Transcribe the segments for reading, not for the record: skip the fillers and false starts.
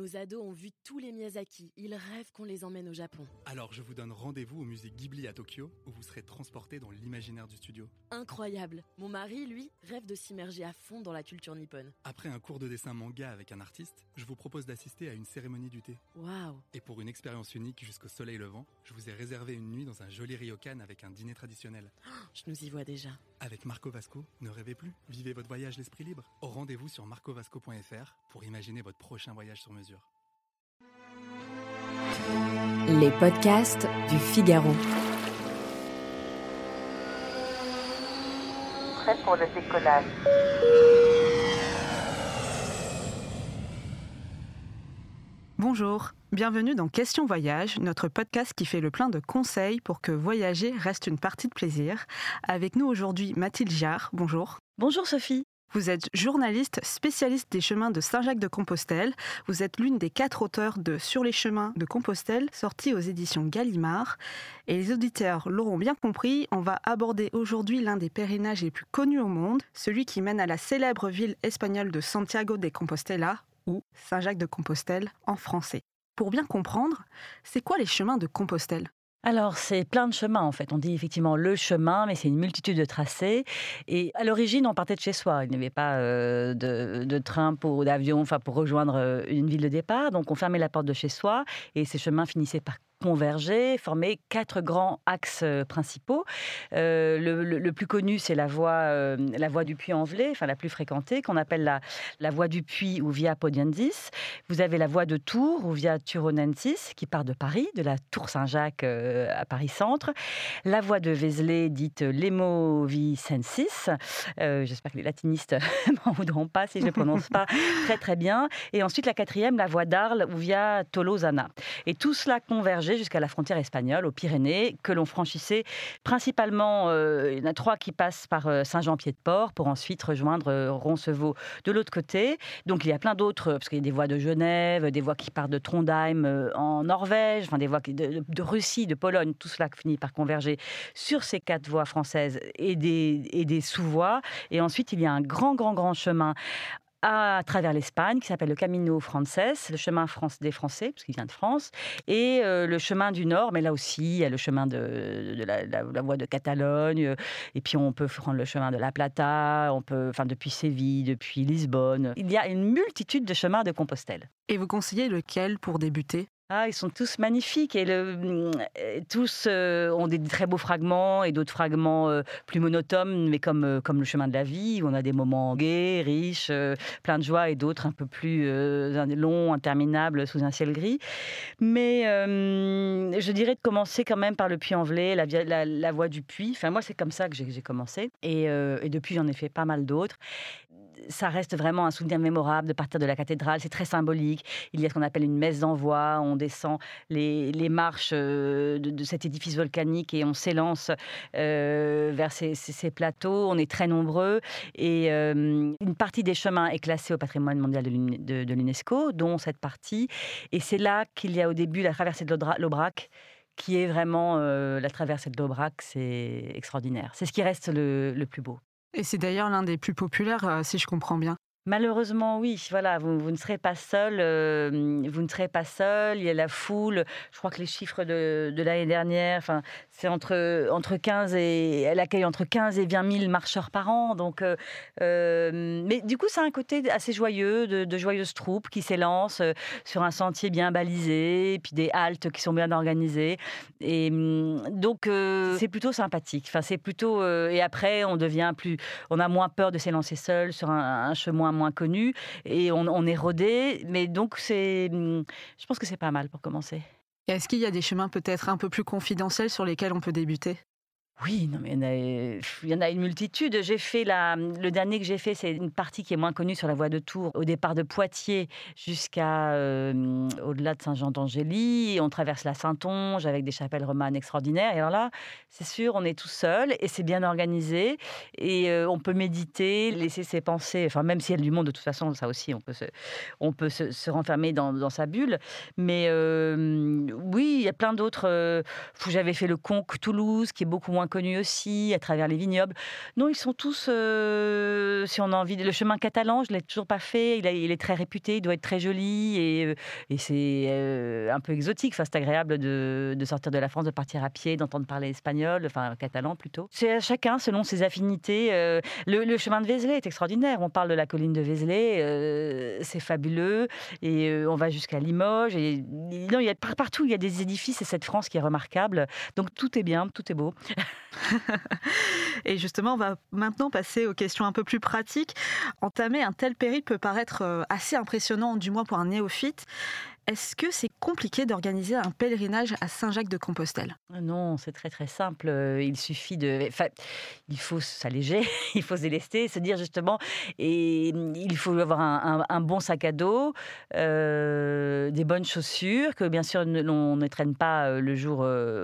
Nos ados ont vu tous les Miyazaki. Ils rêvent qu'on les emmène au Japon. Alors je vous donne rendez-vous au musée Ghibli à Tokyo, où vous serez transportés dans l'imaginaire du studio. Incroyable. Mon mari, lui, rêve de s'immerger à fond dans la culture nippone. Après un cours de dessin manga avec un artiste, je vous propose d'assister à une cérémonie du thé. Waouh. Et pour une expérience unique jusqu'au soleil levant, je vous ai réservé une nuit dans un joli ryokan avec un dîner traditionnel. Je nous y vois déjà. Avec Marco Vasco, ne rêvez plus, vivez votre voyage l'esprit libre. Au rendez-vous sur marcovasco.fr pour imaginer votre prochain voyage sur mesure. Les podcasts du Figaro. Prêt pour le décollage. Bonjour, bienvenue dans Question Voyage, notre podcast qui fait le plein de conseils pour que voyager reste une partie de plaisir. Avec nous aujourd'hui Mathilde Giard, bonjour. Bonjour Sophie. Vous êtes journaliste spécialiste des chemins de Saint-Jacques-de-Compostelle. Vous êtes l'une des 4 auteurs de Sur les chemins de Compostelle, sorti aux éditions Gallimard. Et les auditeurs l'auront bien compris, on va aborder aujourd'hui l'un des pèlerinages les plus connus au monde, celui qui mène à la célèbre ville espagnole de Santiago de Compostela, ou Saint-Jacques-de-Compostelle en français. Pour bien comprendre, c'est quoi les chemins de Compostelle ? Alors, c'est plein de chemins en fait. On dit effectivement le chemin, mais c'est une multitude de tracés. Et à l'origine, on partait de chez soi. Il n'y avait pas de train ou d'avion pour rejoindre une ville de départ. Donc, on fermait la porte de chez soi et ces chemins finissaient par converger, former 4 grands axes principaux. Le plus connu, c'est la voie du Puy-en-Velay, la plus fréquentée, qu'on appelle la voie du Puy ou Via Podiensis. Vous avez la voie de Tours ou Via Turonensis, qui part de Paris, de la Tour Saint-Jacques à Paris-Centre. La voie de Vézelay, dite Lemovicensis. J'espère que les latinistes m'en voudront pas si je ne le prononce pas très très bien. Et ensuite, la 4e, la voie d'Arles ou Via Tolosana. Et tout cela convergeait jusqu'à la frontière espagnole, aux Pyrénées, que l'on franchissait principalement, il y en a 3 qui passent par Saint-Jean-Pied-de-Port pour ensuite rejoindre Roncevaux de l'autre côté. Donc il y a plein d'autres, parce qu'il y a des voies de Genève, des voies qui partent de Trondheim en Norvège, des voies de Russie, de Pologne, tout cela finit par converger sur ces 4 voies françaises et des sous-voies. Et ensuite il y a un grand chemin à travers l'Espagne, qui s'appelle le Camino Frances, le chemin des Français, parce qu'il vient de France, et le chemin du Nord, mais là aussi, il y a le chemin de la voie de Catalogne, et puis on peut prendre le chemin de La Plata, depuis Séville, depuis Lisbonne. Il y a une multitude de chemins de Compostelle. Et vous conseillez lequel pour débuter ? Ils sont tous magnifiques et tous ont des très beaux fragments et d'autres fragments plus monotones, mais comme le chemin de la vie, où on a des moments gais, riches, plein de joie, et d'autres un peu plus longs, interminables, sous un ciel gris. Mais je dirais de commencer quand même par le Puy-en-Velay, la voie du Puy. Moi, c'est comme ça que j'ai commencé. Et depuis, j'en ai fait pas mal d'autres. Ça reste vraiment un souvenir mémorable de partir de la cathédrale. C'est très symbolique. Il y a ce qu'on appelle une messe d'envoi. On descend les marches de cet édifice volcanique et on s'élance vers ces plateaux. On est très nombreux. Et une partie des chemins est classée au patrimoine mondial de l'UNESCO, dont cette partie. Et c'est là qu'il y a au début la traversée de l'Aubrac, qui est vraiment la traversée de l'Aubrac. C'est extraordinaire. C'est ce qui reste le plus beau. Et c'est d'ailleurs l'un des plus populaires, si je comprends bien. Malheureusement, oui. Vous ne serez pas seul. Vous ne serez pas seul. Il y a la foule. Je crois que les chiffres de l'année dernière, c'est entre 15 et elle accueille entre 15 et 20 000 marcheurs par an. Donc, mais du coup, ça a un côté assez joyeux, de joyeuses troupes qui s'élancent sur un sentier bien balisé, puis des haltes qui sont bien organisées. Et donc, c'est plutôt sympathique. C'est plutôt. Et après, on a moins peur de s'élancer seul sur un chemin moins connu et on est rodé, mais donc je pense que c'est pas mal pour commencer. Et est-ce qu'il y a des chemins peut-être un peu plus confidentiels sur lesquels on peut débuter ? Oui, non, mais il y en a une multitude. Le dernier que j'ai fait, c'est une partie qui est moins connue sur la voie de Tours, au départ de Poitiers jusqu'à au-delà de Saint-Jean-d'Angély. On traverse la Saintonge avec des chapelles romanes extraordinaires. Et alors là, c'est sûr, on est tout seul et c'est bien organisé. Et on peut méditer, laisser ses pensées. Même s'il y a du monde, de toute façon, ça aussi, on peut se renfermer dans sa bulle. Mais oui, il y a plein d'autres. J'avais fait le Conques-Toulouse, qui est beaucoup moins moins connus aussi, à travers les vignobles. Non, ils sont tous, si on a envie, le chemin catalan, je ne l'ai toujours pas fait, il est très réputé, il doit être très joli et c'est un peu exotique. Enfin, c'est agréable de sortir de la France, de partir à pied, d'entendre parler espagnol, enfin catalan plutôt. C'est à chacun selon ses affinités. Le chemin de Vézelay est extraordinaire. On parle de la colline de Vézelay, c'est fabuleux et on va jusqu'à Limoges. Et non, il y a partout, il y a des édifices et cette France qui est remarquable. Donc tout est bien, tout est beau. Et justement, on va maintenant passer aux questions un peu plus pratiques. Entamer un tel périple peut paraître assez impressionnant, du moins pour un néophyte. Est-ce que c'est compliqué d'organiser un pèlerinage à Saint-Jacques-de-Compostelle ? Non, c'est très très simple. Il suffit il faut s'alléger, il faut se délester, se dire justement, et il faut avoir un bon sac à dos, des bonnes chaussures que bien sûr on ne traîne pas le jour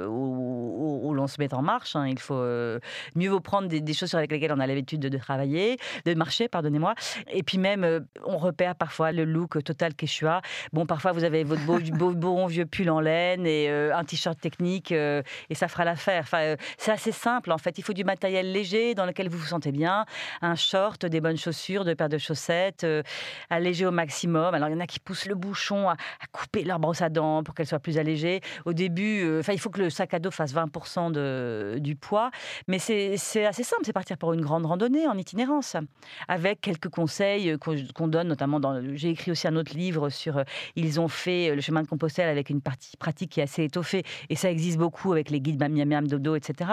où l'on se met en marche. Hein. Il faut mieux vaut prendre des chaussures avec lesquelles on a l'habitude de travailler, de marcher, pardonnez-moi. Et puis même, on repère parfois le look total quechua. Bon, parfois vous avez votre beau vieux pull en laine et un t-shirt technique et ça fera l'affaire. Enfin, c'est assez simple en fait. Il faut du matériel léger dans lequel vous vous sentez bien, un short, des bonnes chaussures, 2 paires de chaussettes, allégé au maximum. Alors il y en a qui poussent le bouchon à couper leur brosse à dents pour qu'elle soit plus allégée. Au début, il faut que le sac à dos fasse 20% du poids, mais c'est assez simple. C'est partir pour une grande randonnée en itinérance avec quelques conseils qu'on donne, notamment j'ai écrit aussi un autre livre sur ils ont fait le chemin de Compostelle avec une partie pratique qui est assez étoffée et ça existe beaucoup avec les guides Miam Miam Dodo, etc.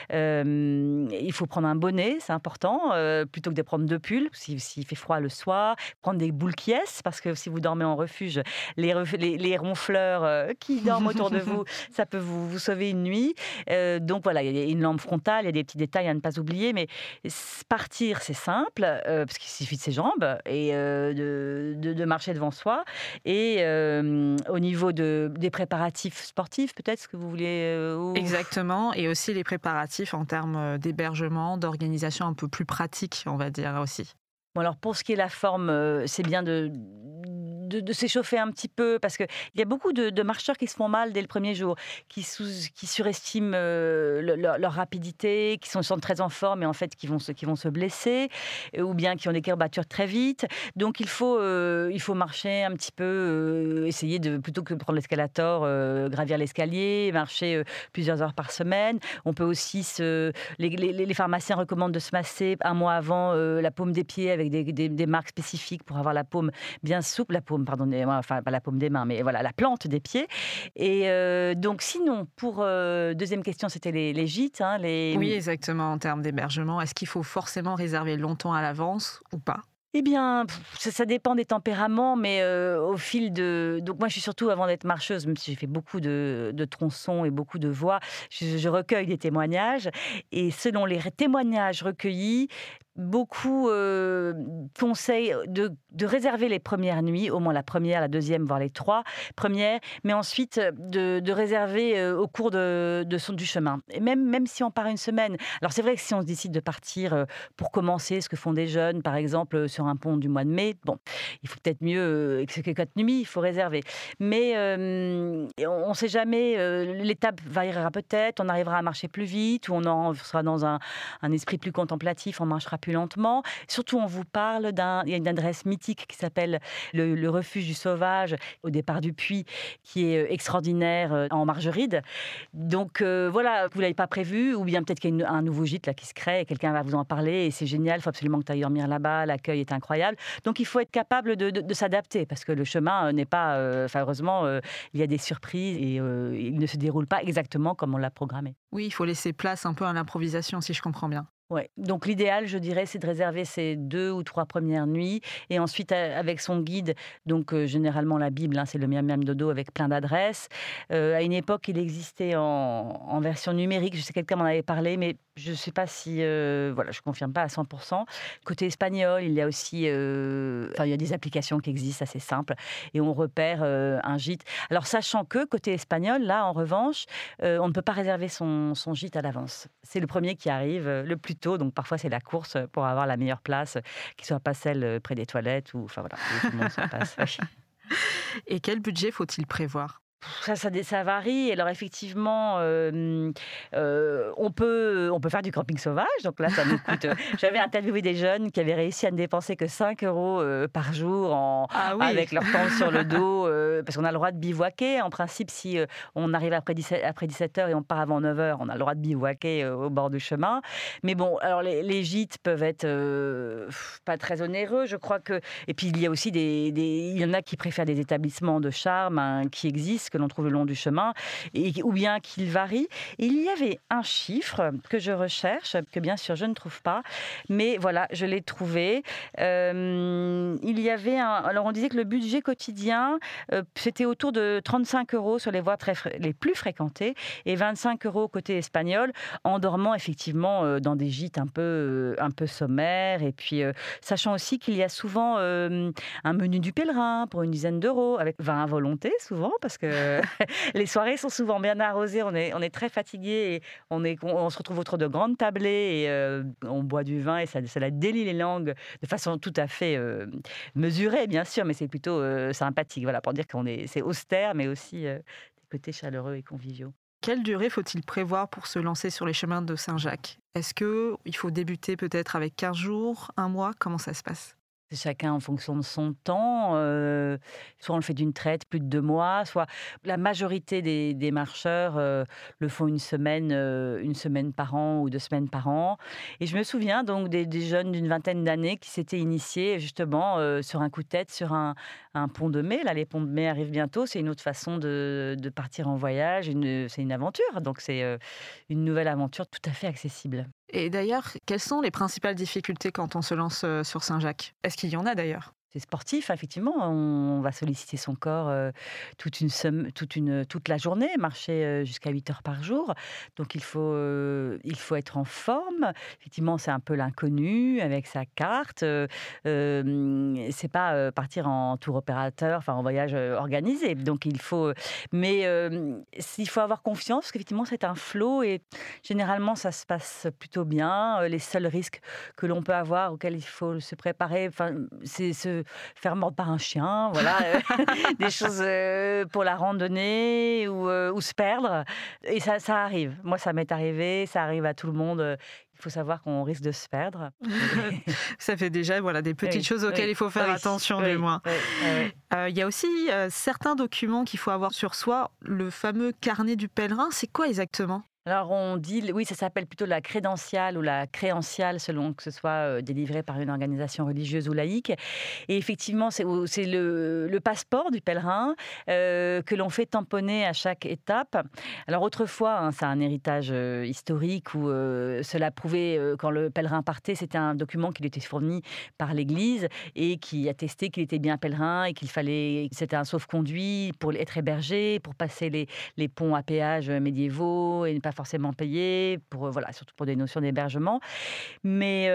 Il faut prendre un bonnet, c'est important, plutôt que de prendre 2 pulls s'il fait froid le soir, prendre des boules qui parce que si vous dormez en refuge, les ronfleurs qui dorment autour de vous, ça peut vous sauver une nuit. Donc voilà, il y a une lampe frontale, il y a des petits détails à ne pas oublier, mais partir c'est simple parce qu'il suffit de ses jambes et de marcher devant soi. Et au niveau des préparatifs sportifs, peut-être ce que vous voulez... Exactement, et aussi les préparatifs en termes d'hébergement, d'organisation un peu plus pratique, on va dire aussi. Bon, alors pour ce qui est la forme, c'est bien de s'échauffer un petit peu parce qu'il y a beaucoup de marcheurs qui se font mal dès le premier jour, qui surestiment leur rapidité, qui sont très en forme et en fait qui vont se blesser ou bien qui ont des courbatures très vite. Donc il faut marcher un petit peu, essayer plutôt que de prendre l'escalator, gravir l'escalier, marcher plusieurs heures par semaine. On peut aussi les pharmaciens recommandent de se masser un mois avant la paume des pieds avec des marques spécifiques pour avoir la paume bien souple, enfin pas la paume des mains, mais voilà, la plante des pieds. Et donc sinon, pour deuxième question, c'était les gîtes. Hein, Oui, exactement, en termes d'hébergement. Est-ce qu'il faut forcément réserver longtemps à l'avance ou pas ? Eh bien, ça dépend des tempéraments, mais au fil de... Donc moi, je suis surtout, avant d'être marcheuse, même si j'ai fait beaucoup de tronçons et beaucoup de voies, je recueille des témoignages. Et selon les témoignages recueillis, beaucoup conseillent de réserver les premières nuits, au moins la première, la deuxième, voire les 3 premières, mais ensuite de réserver au cours du chemin. Et même si on part une semaine, alors c'est vrai que si on se décide de partir pour commencer, ce que font des jeunes, par exemple, sur un pont du mois de mai, bon, il faut peut-être mieux que 4 nuits, il faut réserver. Mais on ne sait jamais, l'étape variera peut-être, on arrivera à marcher plus vite, ou on sera dans un esprit plus contemplatif, on marchera plus lentement. Surtout, on vous parle il y a une adresse mythique qui s'appelle le refuge du sauvage au départ du puits, qui est extraordinaire en Margeride. Donc voilà, vous ne l'avez pas prévu, ou bien peut-être qu'il y a un nouveau gîte là qui se crée et quelqu'un va vous en parler et c'est génial, il faut absolument que tu ailles dormir là-bas, l'accueil est incroyable. Donc il faut être capable de s'adapter parce que le chemin n'est pas... heureusement, il y a des surprises et il ne se déroule pas exactement comme on l'a programmé. Oui, il faut laisser place un peu à l'improvisation, si je comprends bien. Ouais. Donc l'idéal, je dirais, c'est de réserver ces 2 ou 3 premières nuits et ensuite avec son guide, donc généralement la Bible, hein, c'est le Miam Miam Dodo avec plein d'adresses. À une époque, il existait en version numérique, je sais que quelqu'un m'en avait parlé, mais je ne sais pas si... voilà, je ne confirme pas à 100%. Côté espagnol, il y a aussi... il y a des applications qui existent assez simples et on repère un gîte. Alors sachant que côté espagnol, là en revanche, on ne peut pas réserver son gîte à l'avance. C'est le premier qui arrive le plus tôt, donc parfois c'est la course pour avoir la meilleure place, qui soit pas celle près des toilettes ou enfin voilà, où tout le monde s'en passe. Et quel budget faut-il prévoir ? Ça varie. Alors effectivement, on peut faire du camping sauvage. Donc là, ça nous coûte. J'avais interviewé des jeunes qui avaient réussi à ne dépenser que 5 euros par jour avec leur tente sur le dos, parce qu'on a le droit de bivouaquer. En principe, si on arrive après 17 heures et on part avant 9 heures, on a le droit de bivouaquer au bord du chemin. Mais bon, alors les gîtes peuvent être pas très onéreux, je crois que. Et puis il y a aussi il y en a qui préfèrent des établissements de charme qui existent, que l'on trouve le long du chemin, ou bien qu'ils varient. Et il y avait un chiffre que je recherche, que bien sûr je ne trouve pas, mais voilà, je l'ai trouvé. Il y avait alors on disait que le budget quotidien, c'était autour de 35 euros sur les voies les plus fréquentées et 25 euros côté espagnol, en dormant effectivement dans des gîtes un peu sommaires. Et puis, sachant aussi qu'il y a souvent un menu du pèlerin pour une dizaine d'euros, avec vin à volonté souvent, parce que les soirées sont souvent bien arrosées, on est très fatigué et on se retrouve autour de grandes tablées et on boit du vin et ça délie les langues de façon tout à fait mesurée, bien sûr, mais c'est plutôt sympathique. Voilà, pour dire c'est austère, mais aussi des côtés chaleureux et conviviaux. Quelle durée faut-il prévoir pour se lancer sur les chemins de Saint-Jacques ? Est-ce qu'il faut débuter peut-être avec 15 jours, un mois ? Comment ça se passe ? Chacun en fonction de son temps. Soit on le fait d'une traite, plus de 2 mois, soit la majorité des marcheurs le font une semaine par an ou 2 semaines par an. Et je me souviens donc des jeunes d'une vingtaine d'années qui s'étaient initiés justement sur un coup de tête, sur un pont de mai. Là, les ponts de mai arrivent bientôt. C'est une autre façon de partir en voyage. C'est une aventure. Donc c'est une nouvelle aventure tout à fait accessible. Et d'ailleurs, quelles sont les principales difficultés quand on se lance sur Saint-Jacques ? Est-ce qu'il y en a d'ailleurs ? C'est sportif, effectivement. On va solliciter son corps toute la journée, marcher jusqu'à 8 heures par jour. Donc, il faut être en forme. Effectivement, c'est un peu l'inconnu avec sa carte. C'est pas partir en tour opérateur, enfin en voyage organisé. Donc, il faut avoir confiance, parce qu'effectivement, c'est un flot et généralement, ça se passe plutôt bien. Les seuls risques que l'on peut avoir, auxquels il faut se préparer, c'est se faire mordre par un chien, voilà, des choses pour la randonnée ou se perdre. Et ça arrive. Moi, ça m'est arrivé, ça arrive à tout le monde. Il faut savoir qu'on risque de se perdre. Ça fait déjà des petites choses auxquelles il faut faire attention, du moins. Il y a aussi certains documents qu'il faut avoir sur soi. Le fameux carnet du pèlerin, c'est quoi exactement ? Alors on dit, oui, ça s'appelle plutôt la crédentiale ou la créanciale, selon que ce soit délivré par une organisation religieuse ou laïque. Et effectivement, c'est le passeport du pèlerin que l'on fait tamponner à chaque étape. Alors autrefois, c'est un héritage historique où cela prouvait, quand le pèlerin partait, c'était un document qui lui était fourni par l'Église et qui attestait qu'il était bien pèlerin et c'était un sauf-conduit pour être hébergé, pour passer les ponts à péage médiévaux et ne pas forcément payé, surtout pour des notions d'hébergement. Mais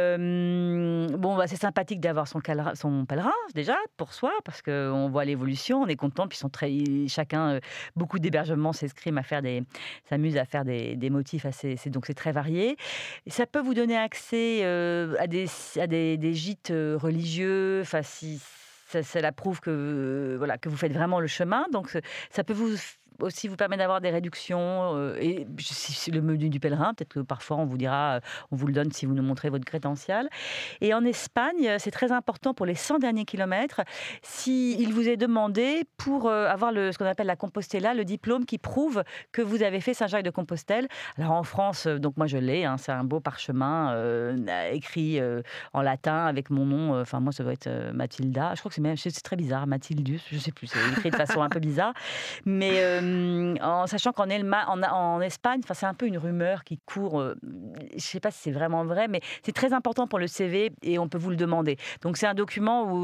c'est sympathique d'avoir son pèlerin, déjà, pour soi, parce qu'on voit l'évolution, on est content, puis chacun, beaucoup d'hébergements s'escriment s'amusent à faire des motifs donc c'est très varié. Et ça peut vous donner accès à des gîtes religieux, si ça prouve que vous faites vraiment le chemin, donc ça peut aussi vous permet d'avoir des réductions et le menu du pèlerin, peut-être que parfois on vous dira, on vous le donne si vous nous montrez votre crédentiale. Et en Espagne, c'est très important pour les 100 derniers kilomètres, s'il vous est demandé pour avoir ce qu'on appelle la Compostela, le diplôme qui prouve que vous avez fait Saint-Jacques de Compostelle. Alors en France, donc moi je l'ai, c'est un beau parchemin écrit en latin avec mon nom, moi ça doit être Mathilda, je crois que c'est très bizarre, Mathildus, je sais plus, c'est écrit de façon un peu bizarre, mais en sachant qu'en Espagne, c'est un peu une rumeur qui court, je ne sais pas si c'est vraiment vrai, mais c'est très important pour le CV et on peut vous le demander. Donc c'est un document où,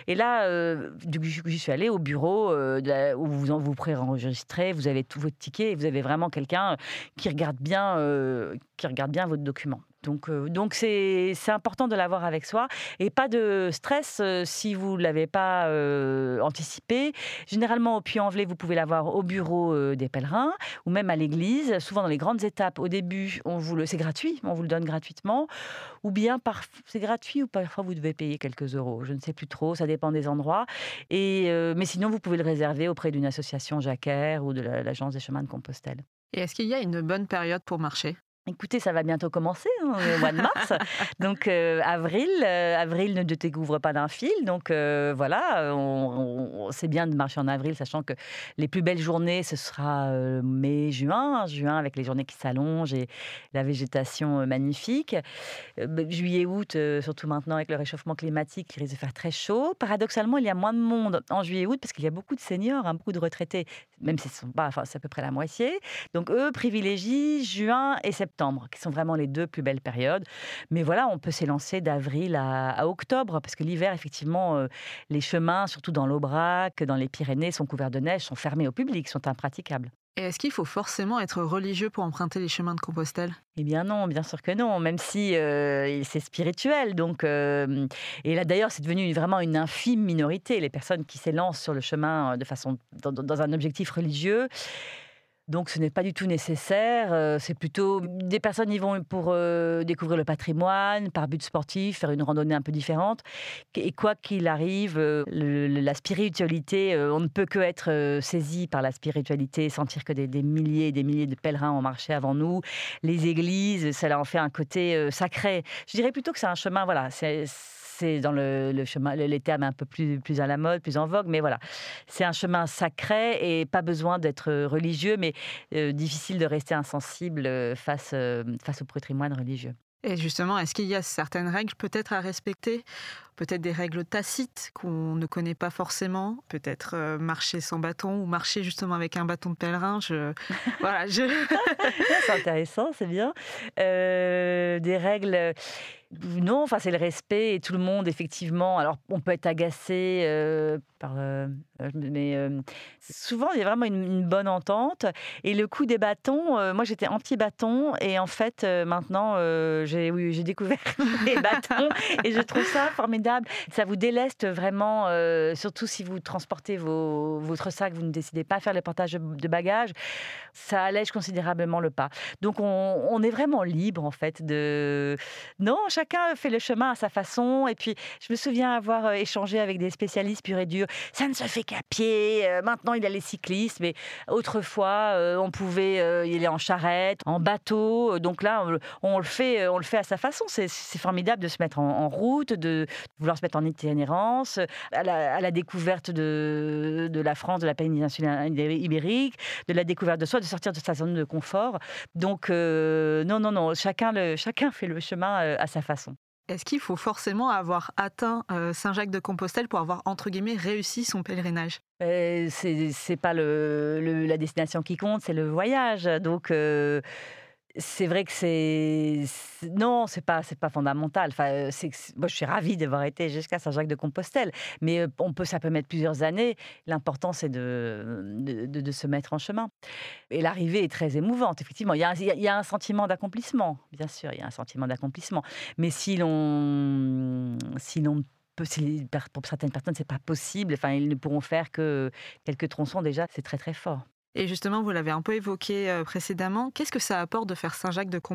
j'y suis allée au bureau où vous préenregistrez, vous avez tous vos tickets et vous avez vraiment quelqu'un qui regarde bien votre document. Donc c'est important de l'avoir avec soi et pas de stress si vous ne l'avez pas anticipé. Généralement, au Puy-en-Velay, vous pouvez l'avoir au bureau des pèlerins ou même à l'église. Souvent, dans les grandes étapes, au début, c'est gratuit, on vous le donne gratuitement. Ou bien, c'est gratuit ou parfois vous devez payer quelques euros. Je ne sais plus trop, ça dépend des endroits. Mais sinon, vous pouvez le réserver auprès d'une association Jacquaire ou de l'Agence des chemins de Compostelle. Et est-ce qu'il y a une bonne période pour marcher ? Écoutez, ça va bientôt commencer, au mois de mars. Donc, avril ne te découvre pas d'un fil. Donc, voilà, c'est bien de marcher en avril, sachant que les plus belles journées, ce sera mai, juin, avec les journées qui s'allongent et la végétation magnifique. Juillet, août, surtout maintenant avec le réchauffement climatique qui risque de faire très chaud. Paradoxalement, il y a moins de monde en juillet, août, parce qu'il y a beaucoup de seniors, beaucoup de retraités, même si c'est à peu près la moitié. Donc, eux privilégient juin et septembre, qui sont vraiment les 2 plus belles périodes. Mais voilà, on peut s'élancer d'avril à octobre, parce que l'hiver, effectivement, les chemins, surtout dans l'Aubrac, dans les Pyrénées, sont couverts de neige, sont fermés au public, sont impraticables. Et est-ce qu'il faut forcément être religieux pour emprunter les chemins de Compostelle ? Eh bien non, bien sûr que non, même si c'est spirituel. Donc, et là d'ailleurs, c'est devenu vraiment une infime minorité, les personnes qui s'élancent sur le chemin dans un objectif religieux. Donc ce n'est pas du tout nécessaire, c'est plutôt des personnes y vont pour découvrir le patrimoine, par but sportif, faire une randonnée un peu différente. Et quoi qu'il arrive, la spiritualité, on ne peut que être saisi par la spiritualité, sentir que des milliers et des milliers de pèlerins ont marché avant nous. Les églises, ça en fait un côté sacré. Je dirais plutôt que c'est un chemin, voilà, c'est dans le chemin, les termes un peu plus à la mode, plus en vogue, mais voilà. C'est un chemin sacré et pas besoin d'être religieux, mais difficile de rester insensible face au patrimoine religieux. Et justement, est-ce qu'il y a certaines règles peut-être à respecter ? Peut-être des règles tacites qu'on ne connaît pas forcément, peut-être marcher sans bâton ou marcher justement avec un bâton de pèlerin. C'est intéressant, c'est bien. Des règles... Non, c'est le respect et tout le monde, effectivement. Alors, on peut être agacé mais souvent, il y a vraiment une bonne entente. Et le coup des bâtons, moi, j'étais anti-bâton et en fait, maintenant, j'ai découvert les bâtons et je trouve ça formidable. Ça vous déleste vraiment, surtout si vous transportez votre sac, vous ne décidez pas à faire le portage de bagages. Ça allège considérablement le pas. Donc, on est vraiment libre, en fait, Non, chacun fait le chemin à sa façon. Et puis, je me souviens avoir échangé avec des spécialistes purs et durs. Ça ne se fait qu'à pied. Maintenant, il y a les cyclistes. Mais autrefois, on pouvait y aller en charrette, en bateau. Donc là, on le fait à sa façon. C'est formidable de se mettre en route, de vouloir se mettre en itinérance, à la découverte de la France, de la péninsule ibérique, de la découverte de soi, de sortir de sa zone de confort. Donc, non, chacun fait le chemin à sa façon. Est-ce qu'il faut forcément avoir atteint Saint-Jacques-de-Compostelle pour avoir, entre guillemets, réussi son pèlerinage ? C'est pas la destination qui compte, c'est le voyage. Donc... c'est vrai que non, c'est pas fondamental. Enfin, moi, je suis ravie d'avoir été jusqu'à Saint-Jacques-de-Compostelle, mais ça peut mettre plusieurs années. L'important, c'est de se mettre en chemin. Et l'arrivée est très émouvante. Effectivement, il y a un sentiment d'accomplissement, bien sûr, il y a un sentiment d'accomplissement. Mais pour certaines personnes, c'est pas possible. Enfin, ils ne pourront faire que quelques tronçons déjà. C'est très très fort. Et justement, vous l'avez un peu évoqué précédemment, qu'est-ce que ça apporte de faire Saint-Jacques-de-Compostelle ?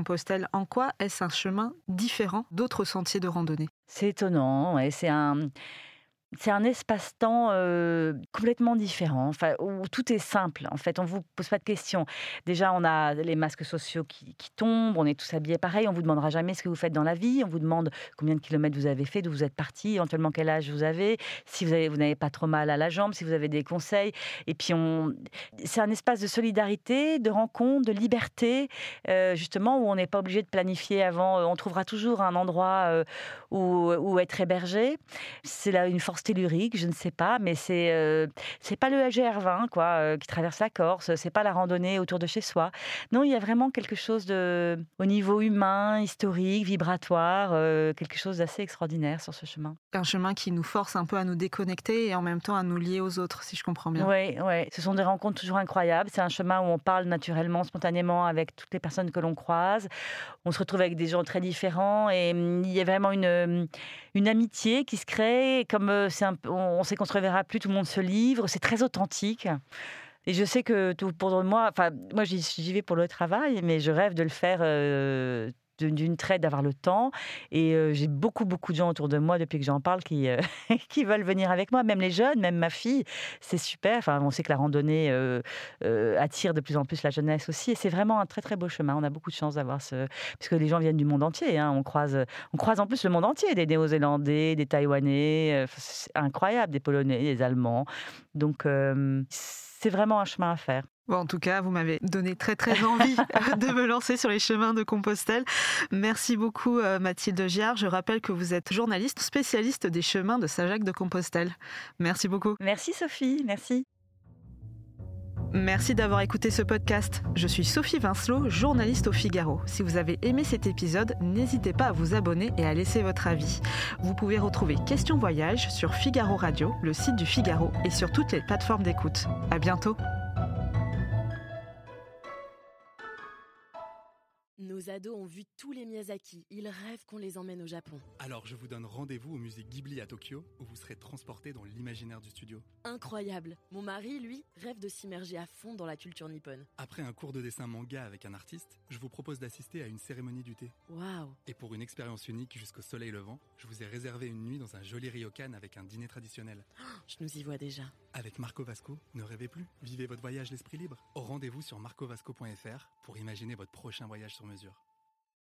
En quoi est-ce un chemin différent d'autres sentiers de randonnée ? C'est étonnant, ouais, c'est un espace-temps complètement différent, où tout est simple. En fait, on ne vous pose pas de questions. Déjà, on a les masques sociaux qui tombent, on est tous habillés pareil, on ne vous demandera jamais ce que vous faites dans la vie, on vous demande combien de kilomètres vous avez fait, d'où vous êtes parti, éventuellement quel âge vous avez, si vous n'avez pas trop mal à la jambe, si vous avez des conseils. Et puis, c'est un espace de solidarité, de rencontre, de liberté, justement, où on n'est pas obligé de planifier avant. On trouvera toujours un endroit où être hébergé. C'est là une force Corse tellurique, je ne sais pas, mais c'est pas le GR20 quoi, qui traverse la Corse, c'est pas la randonnée autour de chez soi. Non, il y a vraiment quelque chose au niveau humain, historique, vibratoire, quelque chose d'assez extraordinaire sur ce chemin. Un chemin qui nous force un peu à nous déconnecter et en même temps à nous lier aux autres, si je comprends bien. Oui, ouais. Ce sont des rencontres toujours incroyables. C'est un chemin où on parle naturellement, spontanément avec toutes les personnes que l'on croise. On se retrouve avec des gens très différents et il y a vraiment une amitié qui se crée. Comme on sait qu'on se reverra plus, tout le monde se livre. C'est très authentique. Et je sais que pour moi, j'y vais pour le travail, mais je rêve de le faire d'une traite, d'avoir le temps. Et j'ai beaucoup de gens autour de moi depuis que j'en parle qui veulent venir avec moi, même les jeunes, même ma fille. C'est super. Enfin, on sait que la randonnée attire de plus en plus la jeunesse aussi. Et c'est vraiment un très très beau chemin. On a beaucoup de chance d'avoir puisque les gens viennent du monde entier. Hein. On croise en plus le monde entier, des Néo-Zélandais, des Taïwanais. C'est incroyable, des Polonais, des Allemands. Donc c'est vraiment un chemin à faire. Bon, en tout cas, vous m'avez donné très très envie de me lancer sur les chemins de Compostelle. Merci beaucoup Mathilde Giard. Je rappelle que vous êtes journaliste spécialiste des chemins de Saint-Jacques-de-Compostelle. Merci beaucoup. Merci Sophie, merci. Merci d'avoir écouté ce podcast. Je suis Sophie Vincelot, journaliste au Figaro. Si vous avez aimé cet épisode, n'hésitez pas à vous abonner et à laisser votre avis. Vous pouvez retrouver Question Voyage sur Figaro Radio, le site du Figaro et sur toutes les plateformes d'écoute. À bientôt. Nos ados ont vu tous les Miyazaki. Ils rêvent qu'on les emmène au Japon. Alors je vous donne rendez-vous au musée Ghibli à Tokyo, où vous serez transportés dans l'imaginaire du studio. Incroyable. Mon mari, lui, rêve de s'immerger à fond dans la culture nippone. Après un cours de dessin manga avec un artiste, je vous propose d'assister à une cérémonie du thé. Waouh. Et pour une expérience unique jusqu'au soleil levant, je vous ai réservé une nuit dans un joli ryokan avec un dîner traditionnel. Je nous y vois déjà. Avec Marco Vasco, ne rêvez plus, vivez votre voyage l'esprit libre. Rendez-vous sur marcovasco.fr pour imaginer votre prochain voyage sur mesure.